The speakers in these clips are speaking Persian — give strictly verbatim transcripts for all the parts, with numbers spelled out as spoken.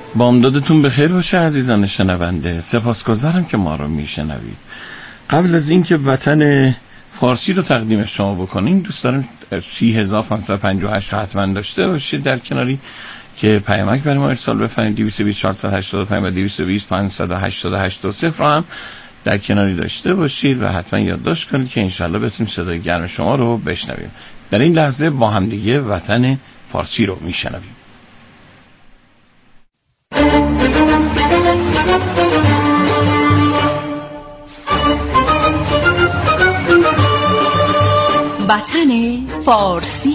بامدادتون بخیر باشه عزیزان شنونده. سپاسگزارم که ما رو میشنوید. قبل از اینکه وطن فارسی رو تقدیم شما بکنیم، دوست دارم سی هزار و پانصد و پنجاه و هشت حتما داشته باشید در کناری که پیامک برای ما ارسال بفرمایید. دویست و بیست چهارصد و هشتاد و پنج و دویست و بیست پانصد و هشتاد و هشت و صفر هم در کناری داشته باشید و حتما یادداشت کنید که انشالله بتونیم صدای گرم شما رو بشنویم. در این لحظه با هم دیگه وطن فارسی رو میشنویم. وطن فارسی.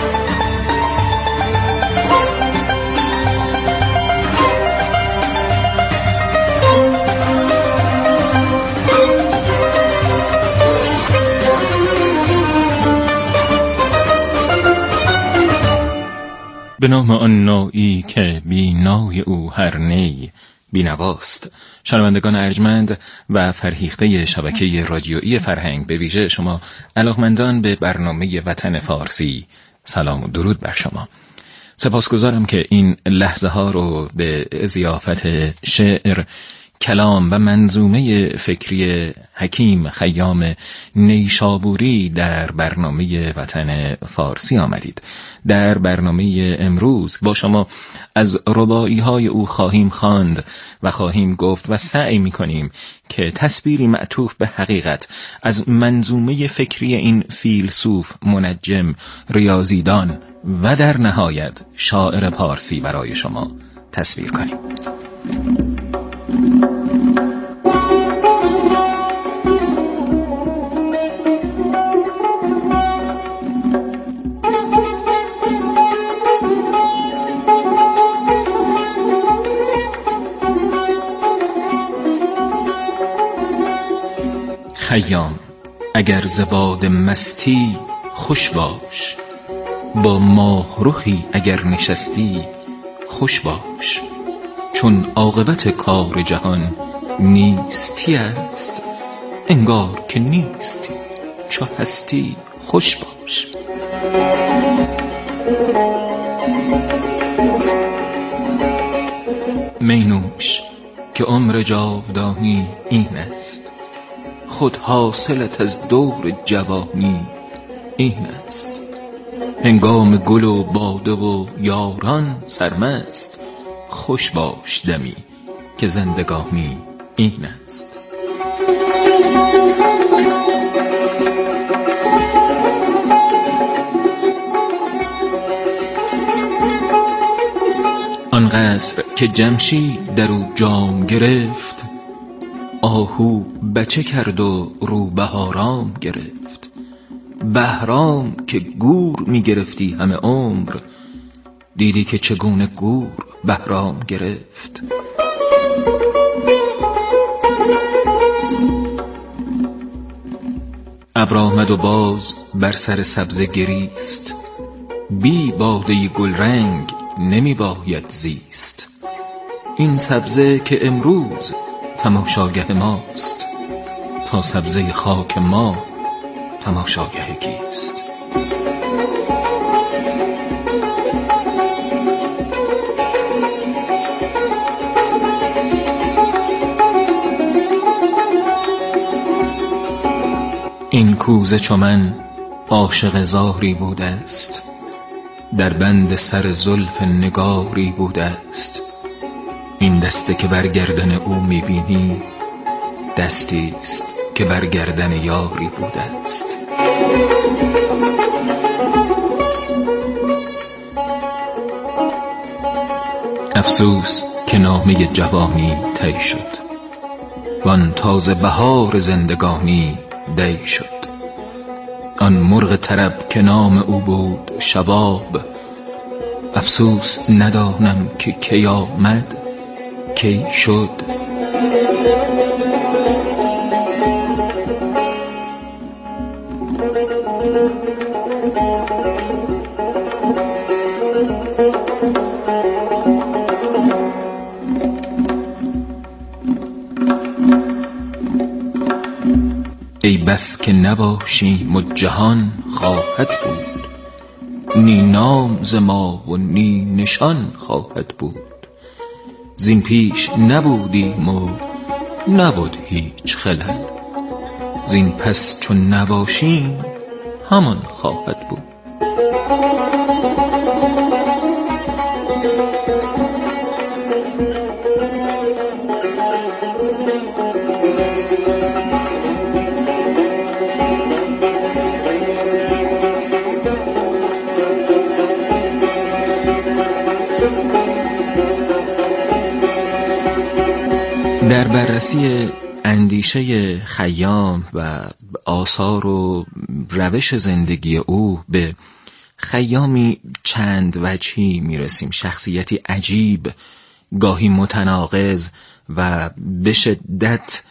به نام آن نوعی که بی نای او هر نی بینواست. شنوندگان ارجمند و فرهیخته شبکه رادیویی فرهنگ، به ویژه شما علاقمندان به برنامه وطن فارسی، سلام و درود بر شما. سپاسگزارم که این لحظه ها رو به ضیافت شعر، کلام و منظومه فکری حکیم خیام نیشابوری در برنامه وطن فارسی آمدید. در برنامه امروز با شما از رباعی های او خواهیم خواند و خواهیم گفت و سعی می کنیم که تصویری معطوف به حقیقت از منظومه فکری این فیلسوف، منجم، ریاضیدان و در نهایت شاعر پارسی برای شما تصویر کنیم. خیام اگر ز باد مستی خوش باش، با ماه رخی اگر نشستی خوش باش. چون عاقبت کار جهان نیستی است، انگار که نیستی چو هستی خوش باش. می نوش که عمر جاودانی این است، خود حاصلت از دور جوانی این است. هنگام گل و باده و یاران سرمست، خوش باش دمی که زندگانی این است. آن قصر که جمشید در او جام گرفت، آهو بچه کرد و رو بهارام گرفت. بهرام که گور می گرفتی همه عمر، دیدی که چگونه گور بهرام گرفت. ابر آمد و باز بر سر سبزه گریست، بی باده گل رنگ نمی باید زیست. این سبزه که امروز تماشاگه ماست، تا سبزه خاک ما تماشاگه کیست؟ این کوزه چو من عاشق زاری بوده است، در بند سر زلف نگاری بوده است. این دسته که بر گردن او میبینی، دستی است که بر گردن یاری بوده است. افسوس که نامه جوانی طی شد، وان تازه بهار زندگانی دی شد. آن مرغ طرب که نام او بود شباب، افسوس ندانم که کی آمد کی شد. ای بس که نباشیم و جهان خواهد بود، نی نام ز ما و نی نشان خواهد بود. زین پیش نبودیم و نبود هیچ خلل، زین پس چون نباشیم همان خواهد بود. در بررسی اندیشه خیام و آثار و روش زندگی او به خیامی چند وجهی میرسیم. شخصیتی عجیب، گاهی متناقض و به شدت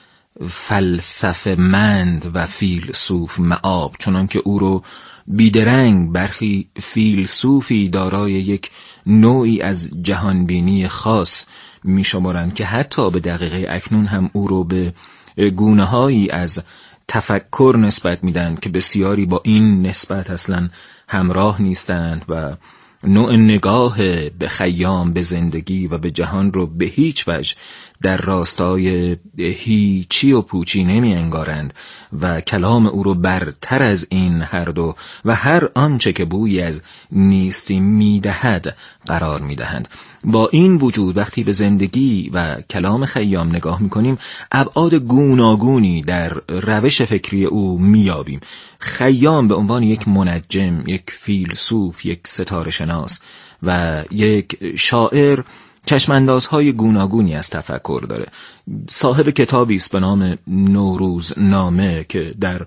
فلسفه مند و فیلسوف مآب، چنان که او رو بیدرنگ برخی فیلسوفی دارای یک نوعی از جهانبینی خاص می شمارند که حتی به دقیقه اکنون هم او رو به گونه‌هایی از تفکر نسبت میدن که بسیاری با این نسبت اصلا همراه نیستند و نوع نگاه به خیام به زندگی و به جهان رو به هیچ وجه در راستای هیچی و پوچی نمی انگارند و کلام او رو برتر از این هر دو و هر آنچه که بویی از نیستی میدهد قرار میدهند. با این وجود وقتی به زندگی و کلام خیام نگاه میکنیم ابعاد گوناگونی در روش فکری او میابیم. خیام به عنوان یک منجم، یک فیلسوف، یک ستاره شناس و یک شاعر چشماندازهای گوناگونی از تفکر داره. صاحب کتابی است به نام نوروزنامه که در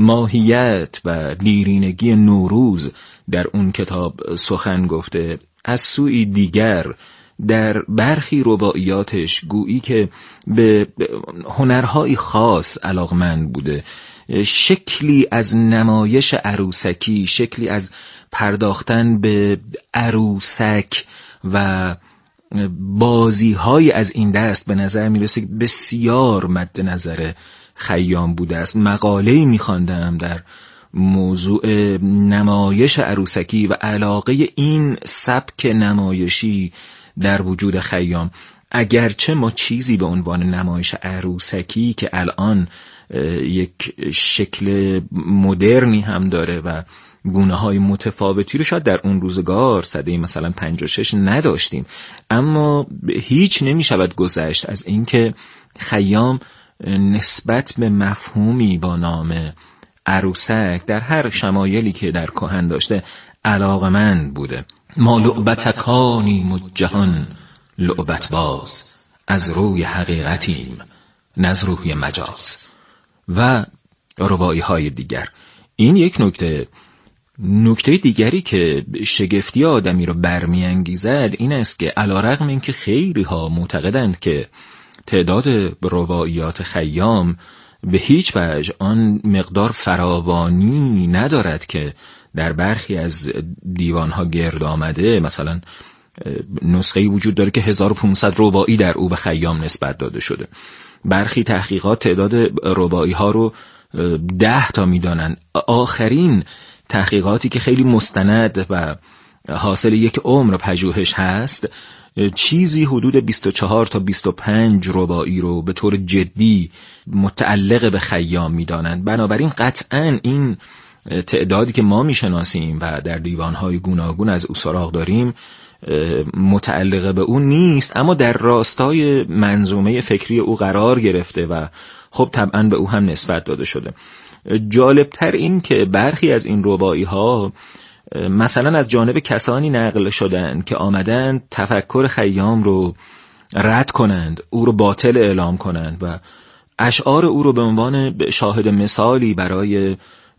ماهیت و دیرینگی نوروز در اون کتاب سخن گفته. از سوی دیگر در برخی رباعیاتش گویی که به هنرهای خاص علاقمند بوده، شکلی از نمایش عروسکی، شکلی از پرداختن به عروسک و بازی های از این دست به نظر میرسه که بسیار مد نظر خیام بوده است. مقاله‌ای می‌خواندم در موضوع نمایش عروسکی و علاقه این سبک نمایشی در وجود خیام. اگرچه ما چیزی به عنوان نمایش عروسکی که الان یک شکل مدرنی هم داره و گونه‌های متفاوتی رو شاید در اون روزگار سده مثلا پنجاه و شش نداشتیم، اما هیچ نمی‌شود گذشت از اینکه خیام نسبت به مفهومی با نام عروسک در هر شمایلی که در کهن داشته علاقمند بوده. ما لعبتکانیم و جهان لعبت باز، از روی حقیقتیم نه از روی مجاز و رباعی های دیگر. این یک نکته. نکته دیگری که شگفتی آدمی رو برمیانگیزد این است که علیرغم اینکه خیلی ها معتقدند که تعداد رباعیات خیام به هیچ وجه آن مقدار فراوانی ندارد که در برخی از دیوانها گرد آمده، مثلا نسخه‌ای وجود داره که هزار و پانصد رباعی در او به خیام نسبت داده شده. برخی تحقیقات تعداد رباعی ها رو ده تا میدانند. آخرین تحقیقاتی که خیلی مستند و حاصل یک عمر پژوهش هست چیزی حدود بیست و چهار تا بیست و پنج رباعی رو به طور جدی متعلق به خیام میدانند. بنابراین قطعاً این تعدادی که ما میشناسیم و در دیوانهای گوناگون از او سراغ داریم متعلق به او نیست، اما در راستای منظومه فکری او قرار گرفته و خب طبعاً به او هم نسبت داده شده. جالبتر این که برخی از این رباعی ها مثلا از جانب کسانی نقل شدند که آمدند تفکر خیام رو رد کنند، او رو باطل اعلام کنند و اشعار او رو به عنوان شاهد مثالی برای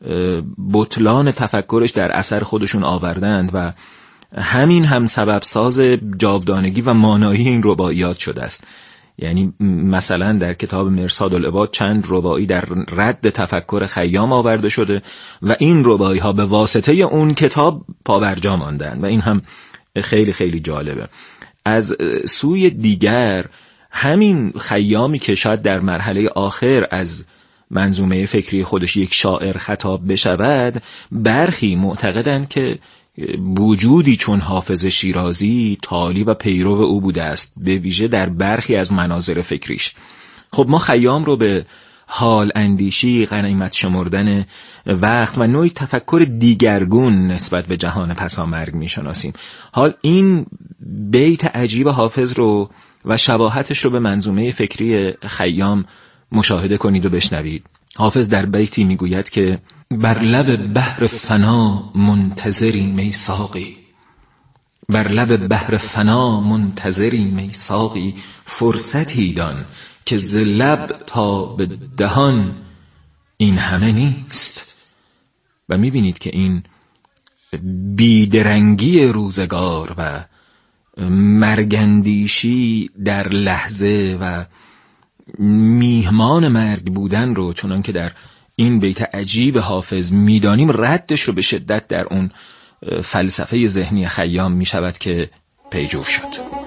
بطلان تفکرش در اثر خودشون آوردند و همین هم سبب ساز جاودانگی و مانایی این رباعیات شده است. یعنی مثلا در کتاب مرصاد العباد چند رباعی در رد تفکر خیام آورده شده و این رباعی ها به واسطه اون کتاب پابرجا ماندن و این هم خیلی خیلی جالبه. از سوی دیگر همین خیامی که شاید در مرحله آخر از منظومه فکری خودش یک شاعر خطاب بشود، برخی معتقدند که وجودی چون حافظ شیرازی تالی و پیرو او بوده است، به ویژه در برخی از مناظر فکریش. خب ما خیام رو به حال اندیشی، غنیمت شمردن وقت و نوعی تفکر دیگرگون نسبت به جهان پسامرگ میشناسیم. حال این بیت عجیب حافظ رو و شباهتش رو به منظومه فکری خیام مشاهده کنید و بشنوید. حافظ در بیتی میگوید که بر لب بحر فنا منتظری می ساقی، بر لب بحر فنا منتظری می ساقی، فرصتی دان که ز لب تا به دهان این همه نیست. و میبینید که این بیدرنگی روزگار و مرگندیشی در لحظه و میهمان مرگ بودن رو چنان که در این بیت عجیب حافظ میدانیم، ردش رو به شدت در اون فلسفه ذهنی خیام میشود که پیجور شد.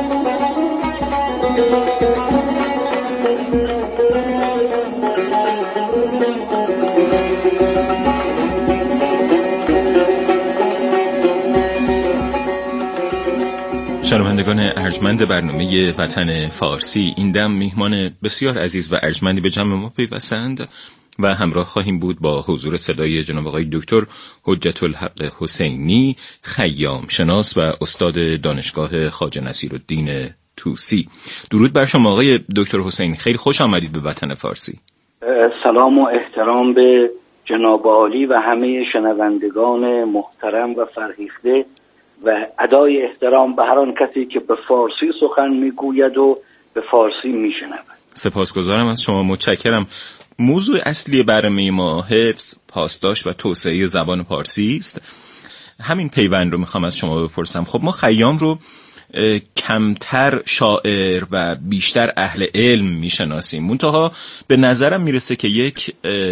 شنوندگان ارجمند برنامه وطن فارسی، این دم میهمان بسیار عزیز و ارجمندی به جمع ما پیوستند و همراه خواهیم بود با حضور صدای جناب آقای دکتر حجت الحق حسینی، خیام شناس و استاد دانشگاه خواجه نصیرالدین طوسی. درود بر شما آقای دکتر حسینی، خیلی خوش آمدید به وطن فارسی. سلام و احترام به جناب عالی و همه شنوندگان محترم و فرهیخته و ادای احترام به هر آن کسی که به فارسی سخن میگوید و به فارسی میشنود. سپاسگزارم از شما، متشکرم. موضوع اصلی برنامه ما حفظ، پاسداشت و توسعه زبان فارسی است. همین پیوند رو میخوام از شما بپرسم. خب ما خیام رو کمتر شاعر و بیشتر اهل علم میشناسیم، منتها به نظرم میرسه که یک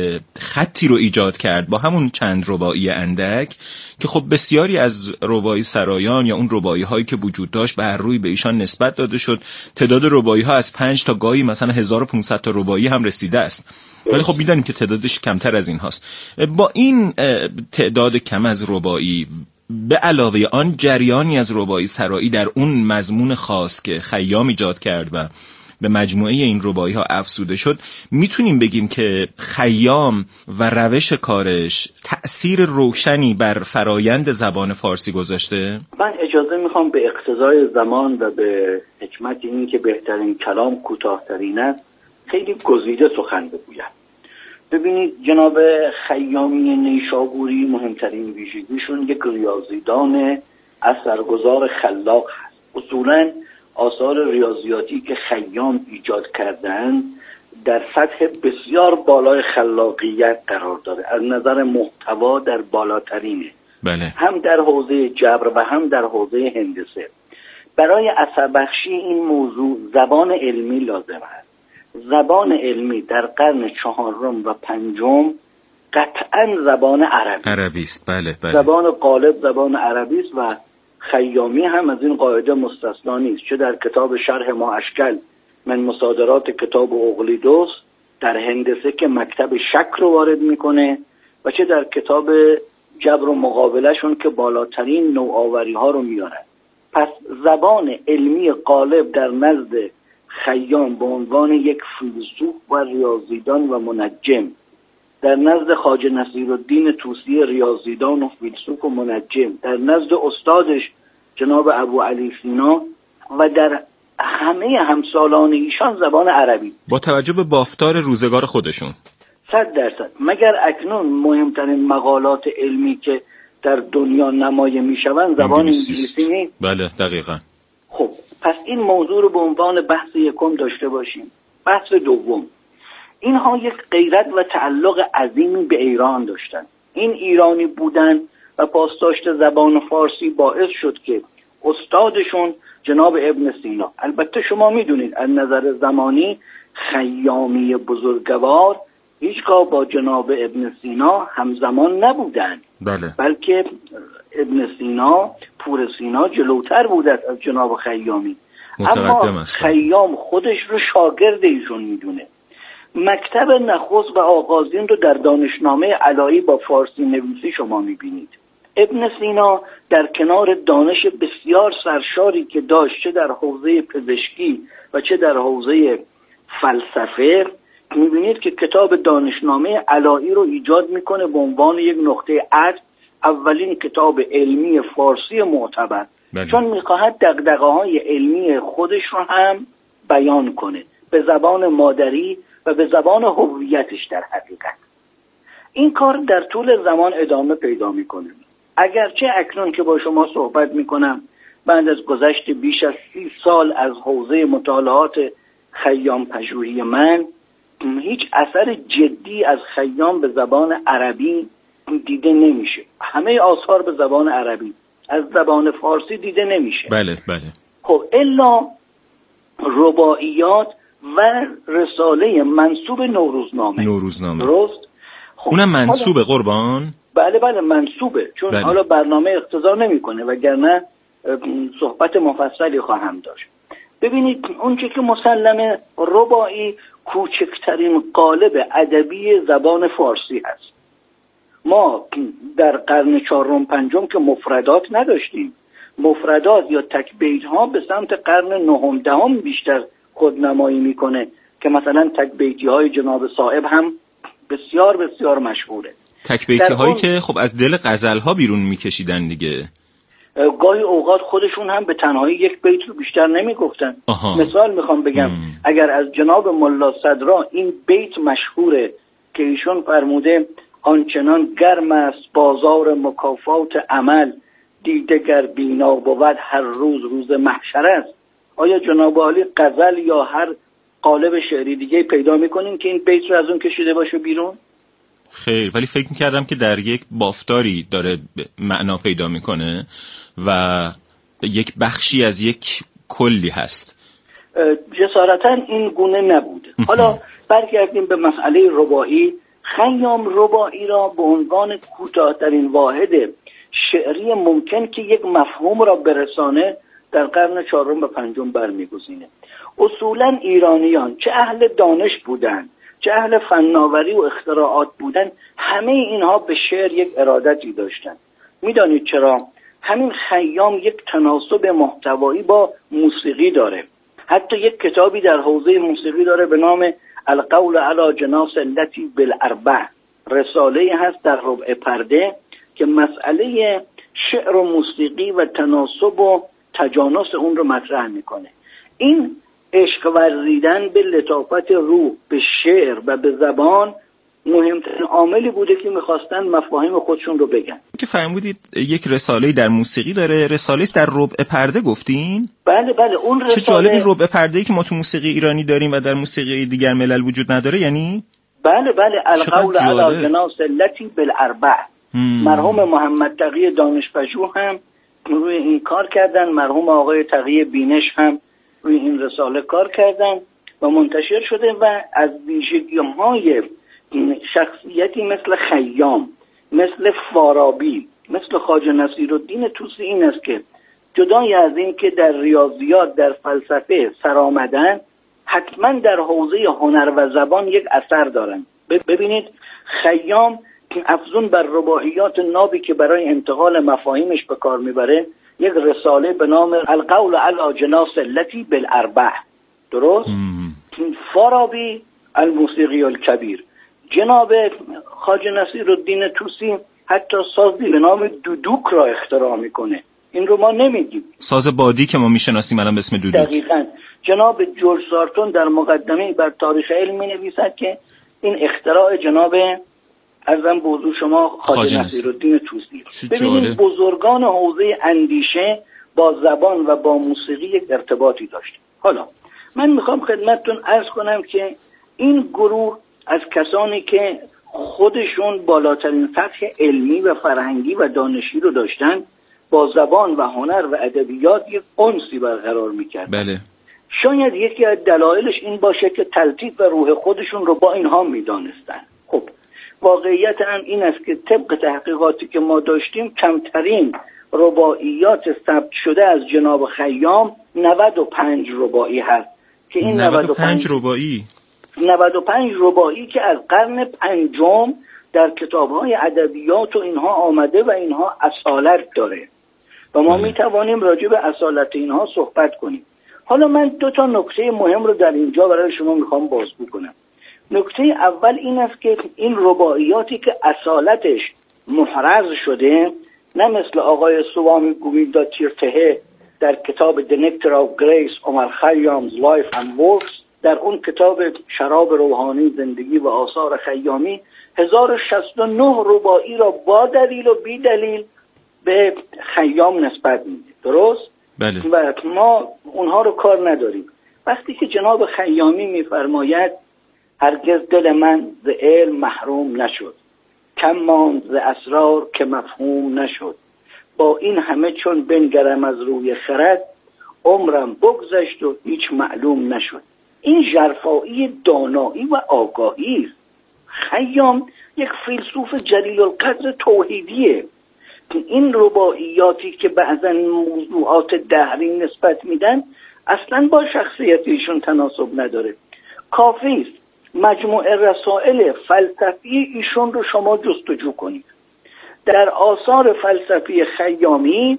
خطی رو ایجاد کرد با همون چند رباعی اندک که خب بسیاری از رباعی سرایان یا اون رباعی هایی که وجود داشت به هر روی به ایشان نسبت داده شد. تعداد رباعی ها از پنج تا گاهی مثلا هزار و پانصد تا رباعی هم رسیده است، ولی خب میدانیم که تعدادش کمتر از این هاست. با این تعداد کم از رباعی به علاوه آن جریانی از رباعی سرایی در اون مضمون خاص که خیام ایجاد کرد و به مجموعه این رباعی ها افزوده شد، میتونیم بگیم که خیام و روش کارش تأثیر روشنی بر فرایند زبان فارسی گذاشته؟ من اجازه میخوام به اقتضای زمان و به حکمت این که بهترین کلام کوتاه‌ترین است خیلی گزیده سخن بگویم. ببینید جناب خیامی نیشابوری مهمترین ویژگیشون یک ریاضیدان اثرگذار خلاق هست. اصولاً آثار ریاضیاتی که خیام ایجاد کردن در سطح بسیار بالای خلاقیت قرار داره، از نظر محتوا در بالاترینه. بله. هم در حوزه جبر و هم در حوزه هندسه. برای اثربخشی این موضوع زبان علمی لازم است. زبان علمی در قرن چهارم و پنجم قطعاً زبان عربی عربی است. بله بله. زبان غالب زبان عربی است و خیامی هم از این قاعده مستثنا نیست. چه در کتاب شرح ما اشکل من مصادرات کتاب اقلیدس در هندسه که مکتب شک رو وارد میکنه و چه در کتاب جبر و مقابلشون که بالاترین نوآوری ها رو میارن. پس زبان علمی غالب در نزد خیام به عنوان یک فیلسوف و ریاضیدان و منجم، در نزد خواجه نصیرالدین طوسی ریاضیدان و فیلسوف و منجم، در نزد استادش جناب ابو علی سینا و در همه همسالان ایشان زبان عربی، با توجه به بافتار روزگار خودشون صد درصد. مگر اکنون مهمترین مقالات علمی که در دنیا نمایه میشوند زبان انگلیسی نیست؟ بله دقیقاً. خب پس این موضوع رو به عنوان بحث یکم داشته باشیم. بحث دوم، اینها یک غیرت و تعلق عظیمی به ایران داشتن. این ایرانی بودن و پاسداشت زبان فارسی باعث شد که استادشون جناب ابن سینا، البته شما میدونید از نظر زمانی خیامی بزرگوار هیچگاه با جناب ابن سینا همزمان نبودن. بله. بلکه ابن سینا، پور سینا جلوتر بود از جناب خیامی. اما خیام خودش رو شاگرد ایشون میدونه. مکتب نخست و آغازین رو در دانشنامه علایی با فارسی نویسی شما میبینید. ابن سینا در کنار دانش بسیار سرشاری که داشت، چه در حوزه پزشکی و چه در حوزه فلسفه، میبینید که کتاب دانشنامه علایی رو ایجاد میکنه به عنوان یک نقطه عطف، اولین کتاب علمی فارسی معتبر. بله. چون میخواهد دغدغه‌های علمی خودش رو هم بیان کنه به زبان مادری و به زبان هویتش. در حقیقت این کار در طول زمان ادامه پیدا میکنه. اگرچه اکنون که با شما صحبت میکنم بعد از گذشت بیش از سی سال از حوزه مطالعات خیام پژوهی من، هیچ اثر جدی از خیام به زبان عربی دیده نمیشه. همه آثار به زبان عربی، از زبان فارسی دیده نمیشه. بله بله. خب الا رباعیات و رساله منسوب نوروزنامه. نوروزنامه درست؟ خب اونم منسوبه قربان؟ بله بله منسوبه، چون بله. حالا برنامه اقتضا نمیکنه وگرنه صحبت مفصلی خواهم داشت. ببینید اونچه که مسلمه، رباعی کوچکترین قالب ادبی زبان فارسی هست. ما در قرن چهارم پنجم که مفردات نداشتیم. مفردات یا تک بیت ها به سمت قرن نهم دهم بیشتر خودنمایی میکنه که مثلا تک بیتی های جناب صاحب هم بسیار بسیار مشهوره. تک بیتی هایی که خب از دل غزل ها بیرون میکشیدن دیگه. گاهی اوقات خودشون هم به تنهایی یک بیت رو بیشتر نمیگفتن. مثال میخوام بگم مم. اگر از جناب ملا صدرا این بیت مشهوره که ایشون فرموده آنچنان گرم است بازار مکافات عمل، دیده گر بینا بود هر روز روز محشر است. آیا جناب عالی غزل یا هر قالب شعری دیگه پیدا میکنین که این بیت رو از اون کشیده باشه بیرون؟ خیر، ولی فکر میکردم که در یک بافتاری داره معنا پیدا میکنه و یک بخشی از یک کلی هست. جسارتا این گونه نبوده. حالا برگردیم به مسئله رباعی. خیام رباعی را به عنوان کوتاه‌ترین واحد شعری ممکن که یک مفهوم را برسانه در قرن چهارم و پنجم برمیگزینه. اصولا ایرانیان چه اهل دانش بودند، چه اهل فناوری و اختراعات بودند، همه اینها به شعر یک ارادتی داشتند. میدانید چرا؟ همین خیام یک تناسب محتوایی با موسیقی داره. حتی یک کتابی در حوزه موسیقی داره به نام القول علی جناس التی بالاربع، رساله هست در ربع پرده که مسئله شعر و موسیقی و تناسب و تجانس اون رو مطرح میکنه. این عشق ورزیدن به لطافت روح، به شعر و به زبان مهمترین عاملی بوده که میخواستن مفاهیم خودشون رو بگن. که فرمودید یک رساله در موسیقی داره، رساله در ربع پرده گفتین؟ بله بله اون رساله. چه جالب، این ربع پرده‌ای که ما تو موسیقی ایرانی داریم و در موسیقی دیگر ملل وجود نداره یعنی؟ بله بله القول علی جناس التی بالاربع. مرحوم محمد تقی دانشپژوه هم روی این کار کردن، مرحوم آقای تقی بینش هم روی این رساله کار کردن و منتشر شده و از ویژگی‌های شخصیتی مثل خیام، مثل فارابی، مثل خواجه نصیرالدین طوسی این است که جدای از این که در ریاضیات، در فلسفه سر آمدن، حتما در حوزه هنر و زبان یک اثر دارن. ببینید خیام افزون بر رباعیات نابی که برای انتقال مفاهیمش به کار میبره، یک رساله به نام القول علی جناس التی بالاربع، درست؟ فارابی الموسیقی الکبیر. جناب خواجه نصیرالدین طوسی حتی سازی به نام دودوک را اختراع میکنه. این رو ما نمیگیم. ساز بادی که ما میشناسیم الان به اسم دودوک. دقیقاً. جناب جورج سارتون در مقدمه بر تاریخ علم می نویسد که این اختراع جناب ازم به حضور شما خواجه نصیرالدین طوسی. ببینید بزرگان حوزه اندیشه با زبان و با موسیقی یک ارتباطی داشت. حالا من میخوام خدمتتون عرض کنم که این گروه از کسانی که خودشون بالاترین سطح علمی و فرهنگی و دانشی رو داشتن، با زبان و هنر و ادبیات یک انسی برقرار میکردن. بله. شاید یکی از دلایلش این باشه که تلطیف و روح خودشون رو با اینها میدانستن. خب واقعیت هم این است که طبق تحقیقاتی که ما داشتیم کمترین رباعیات ثبت شده از جناب خیام نود و پنج رباعی هست که این نود و پنج رباعی نود و پنج رباعی که از قرن پنجم در کتاب‌های ادبیات و اینها آمده و اینها اصالت داره و ما می توانیم راجع به اصالت اینها صحبت کنیم. حالا من دو تا نکته مهم رو در اینجا برای شما میخوام بازگو کنم. نکته اول این است که این رباعیاتی که اصالتش محرز شده، نه مثل آقای سوامی گویندا تیرتهه در کتاب The Nectar of Grace عمر خیام's Life and Works، در اون کتاب شراب روحانی زندگی و آثار خیامی هزار و شصت و نه رباعی را با دلیل و بی دلیل به خیام نسبت میده. درست؟ بله. و ما اونها رو کار نداریم. وقتی که جناب خیامی میفرماید هرگز دل من ز علم محروم نشد، کم ماند ز اسرار که مفهوم نشد، با این همه چون بنگرم از روی خرد، عمرم بگذشت و هیچ معلوم نشد. این ژرفایی دانایی و آگاهی است. خیام یک فیلسوف جلیل القدر توحیدیه. این رباعیاتی که بعضا موضوعات دهری نسبت میدن اصلا با شخصیت ایشون تناسب نداره. کافی است مجموعه رسائل فلسفی ایشون رو شما جستجو کنید. در آثار فلسفی خیامی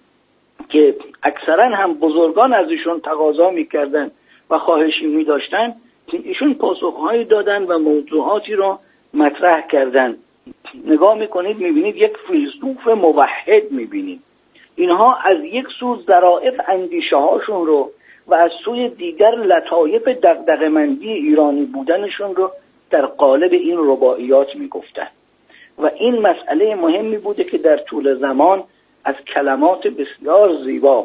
که اکثرا هم بزرگان از ایشون تقاضا میکردن و خواهشی میداشتن، ایشون پاسخهایی دادن و موضوعاتی رو مطرح کردن. نگاه میکنید میبینید یک فیلسوف موحد میبینید. اینها از یک سو ظرافت اندیشه هاشون رو و از سوی دیگر لطایف دغدغه‌مندی ایرانی بودنشون رو در قالب این رباعیات میگفتن و این مسئله مهمی بوده که در طول زمان از کلمات بسیار زیبا،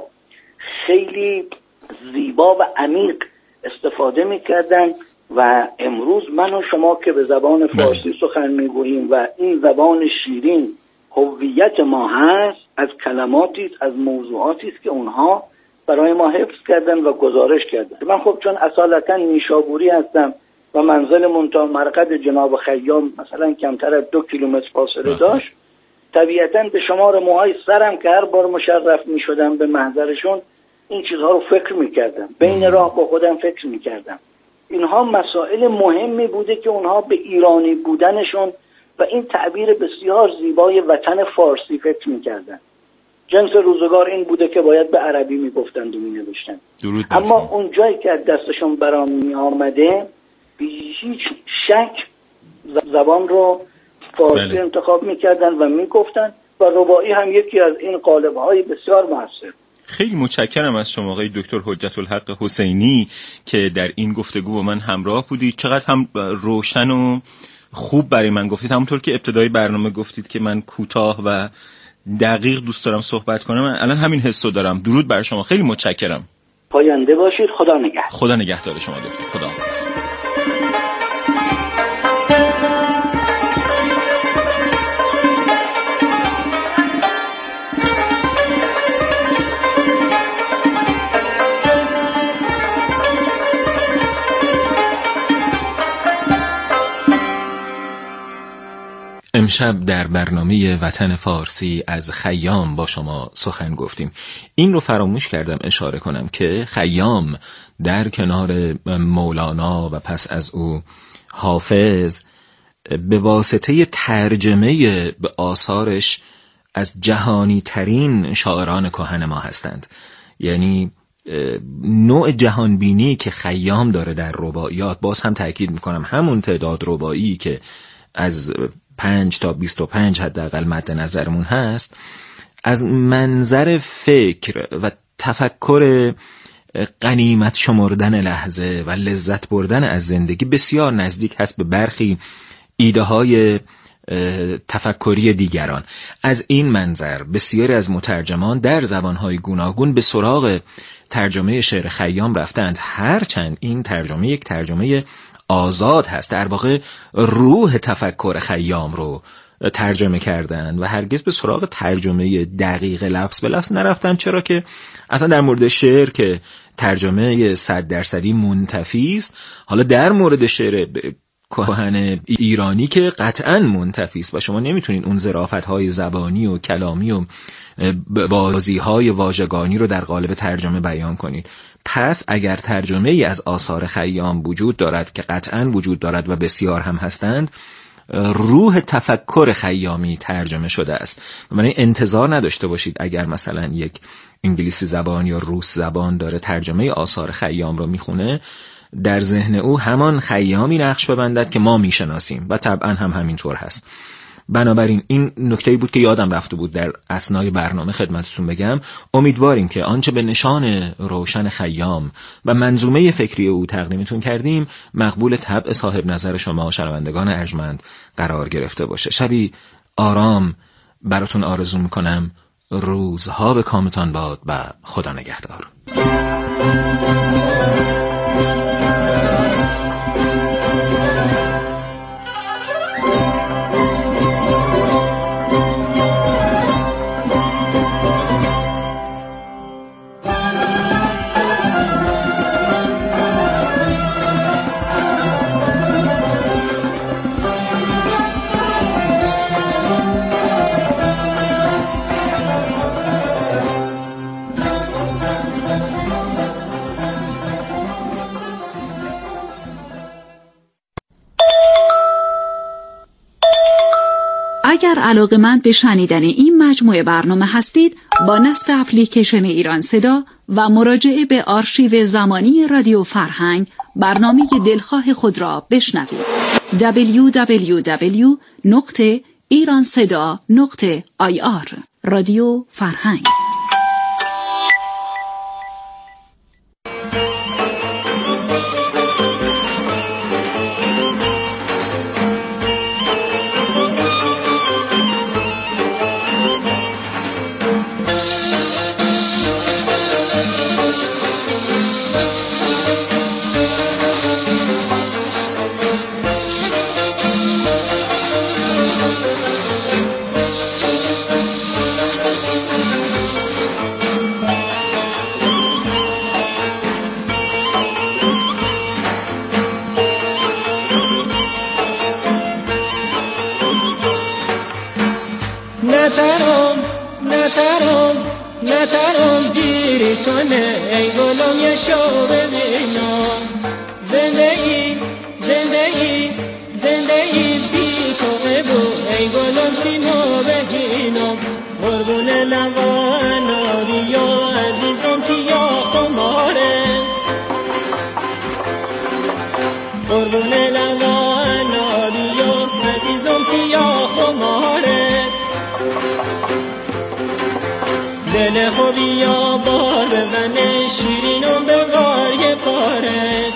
خیلی زیبا و عمیق استفاده میکردن و امروز من و شما که به زبان فارسی سخن میگوییم و این زبان شیرین هویت ما هست، از کلماتی از موضوعاتی است که اونها برای ما حفظ کردن و گزارش کردن. من خب چون اصالتا نیشابوری هستم و منزل تا مرقد جناب خیام مثلا کمتر از دو کیلومتر فاصله داشت، طبیعتا به شمار موهای سرم که هر بار مشرف می شدم به محضرشون این چیزها رو فکر می کردم، بین راه با خودم فکر می کردم. اینها مسائل مهمی بوده که اونها به ایرانی بودنشون و این تعبیر بسیار زیبای وطن فارسی فکر می کردن. جنس روزگار این بوده که باید به عربی می گفتند و می نوشتن. اما اون جایی که از دستشون برام می آمده بی هیچ شک زبان رو فارسی بله. انتخاب می کردن و می گفتن و رباعی هم یکی از این قالب‌های بسیار موثر. خیلی متشکرم از شما آقای دکتر حجت الحق حسینی که در این گفتگو با من همراه بودید. چقدر هم روشن و خوب برای من گفتید. همونطور که ابتدای برنامه گفتید که من کوتاه و دقیق دوست دارم صحبت کنم، من الان همین حسو دارم. درود بر شما، خیلی متشکرم. پاینده باشید. خدا نگهدار. خدا نگهدار شما دکتر. خدا حافظ. امشب در برنامه وطن فارسی از خیام با شما سخن گفتیم. این رو فراموش کردم اشاره کنم که خیام در کنار مولانا و پس از او حافظ به واسطه ترجمه به آثارش از جهانی ترین شاعران کهن ما هستند. یعنی نوع جهانبینی که خیام داره در رباعیات، باز هم تأکید میکنم همون تعداد رباعی که از پنج تا بیست و پنج حداقل مد نظرمون هست، از منظر فکر و تفکر غنیمت شمردن لحظه و لذت بردن از زندگی بسیار نزدیک هست به برخی ایده های تفکری دیگران. از این منظر بسیاری از مترجمان در زبانهای گوناگون به سراغ ترجمه شعر خیام رفتند، هرچند این ترجمه یک ترجمه آزاد هست. در واقع روح تفکر خیام رو ترجمه کردن و هرگز به سراغ ترجمه دقیق لفظ به لفظ نرفتن، چرا که اصلا در مورد شعر که ترجمه صد درصدی منتفی است، حالا در مورد شعر کهن ایرانی که قطعاً منتفی است و شما نمیتونین اون ظرافت‌های زبانی و کلامی و بازی‌های واژگانی رو در قالب ترجمه بیان کنید. پس اگر ترجمه ای از آثار خیام وجود دارد که قطعاً وجود دارد و بسیار هم هستند، روح تفکر خیامی ترجمه شده است. یعنی انتظار نداشته باشید اگر مثلا یک انگلیسی زبان یا روس زبان داره ترجمه آثار خیام رو میخونه در ذهن او همان خیامی نقش ببندد که ما میشناسیم و طبعا هم همینطور هست. بنابراین این نکته‌ای بود که یادم رفته بود در اثنای برنامه خدمتتون بگم. امیدواریم که آنچه به نشان روشن خیام و منظومه فکری او تقدیمتون کردیم مقبول طبع صاحب نظر شما شنوندگان ارجمند قرار گرفته باشه. شبی آرام براتون آرزو میکنم. روزها به کامتان باد و خدا نگهدار. اگر علاقه‌مند به شنیدن این مجموعه برنامه هستید، با نصب اپلیکیشن ایران صدا و مراجعه به آرشیو زمانی رادیو فرهنگ برنامه دلخواه خود را بشنوید. دبلیو دبلیو دبلیو نقطه ایران صدا نقطه آی آر رادیو فرهنگ. نترم نترم نترم گیری تونه ای گلم یه شو ببینم زنده ای زنده ای زنده ای بی تو بگو ای گلم سیما بهینم قربون لواناری یا عزیزم تیا خماره قربون لواناری یا عزیزم تیا خماره دل خوبی یا بار ببنه شیرینم به غار یه پاره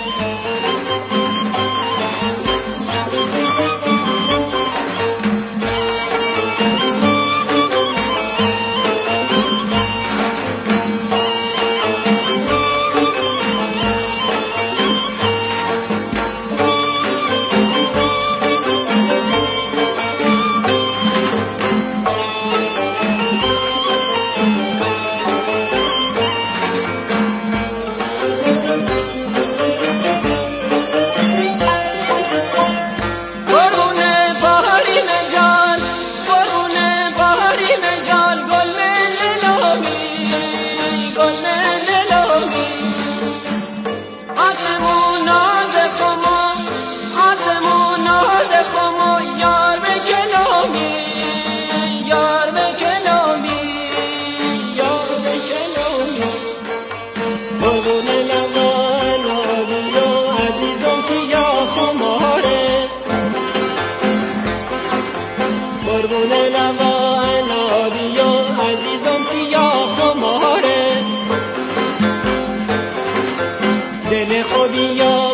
دل خوبی یا